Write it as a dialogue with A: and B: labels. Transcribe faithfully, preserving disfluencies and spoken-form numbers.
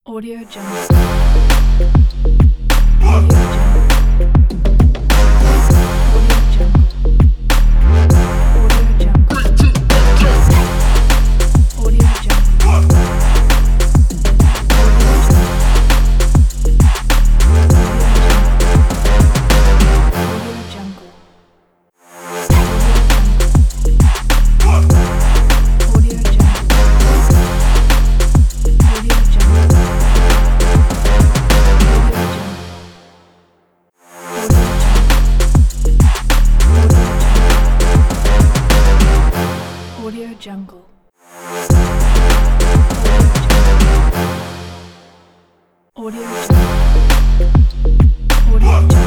A: Audio Jungle. Audio Jungle. Audio Jungle. Audio Jungle. Audio Jungle. Audio Jungle. Audio Jungle. Audio Jungle.